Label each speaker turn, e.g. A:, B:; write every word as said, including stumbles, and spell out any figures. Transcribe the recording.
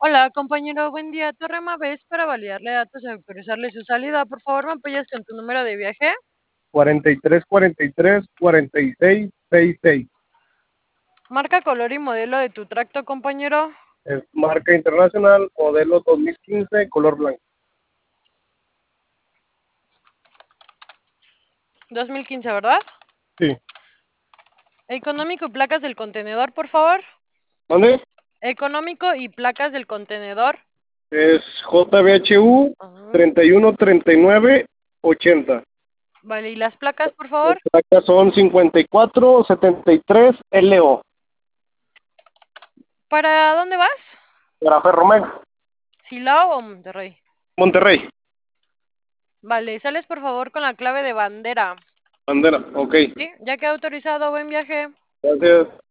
A: Hola, compañero, buen día. Torre Mavés para validarle datos y autorizarle su salida. Por favor, ¿me apoyas con tu número de viaje?
B: cuarenta y tres, cuarenta y tres, cuarenta y seis, sesenta y seis.
A: Marca, color y modelo de tu tracto, compañero.
B: Es marca internacional, modelo dos mil quince, color blanco.
A: dos mil quince, ¿verdad?
B: Sí.
A: Económico y placas del contenedor, por favor.
B: ¿Dónde?
A: Económico y placas del contenedor.
B: Es J B H U
A: Ah,
B: treinta y uno, treinta y nueve, ochenta.
A: vale, ¿y las placas, por
B: Las
A: favor?
B: placas son cincuenta y cuatro, setenta y tres, L O.
A: ¿Para dónde vas?
B: Para Ferromex,
A: ¿Silao o Monterrey?
B: Monterrey.
A: Vale, sales por favor con la clave de bandera.
B: Bandera, ok.
A: ¿Sí? Ya queda autorizado, buen viaje.
B: Gracias.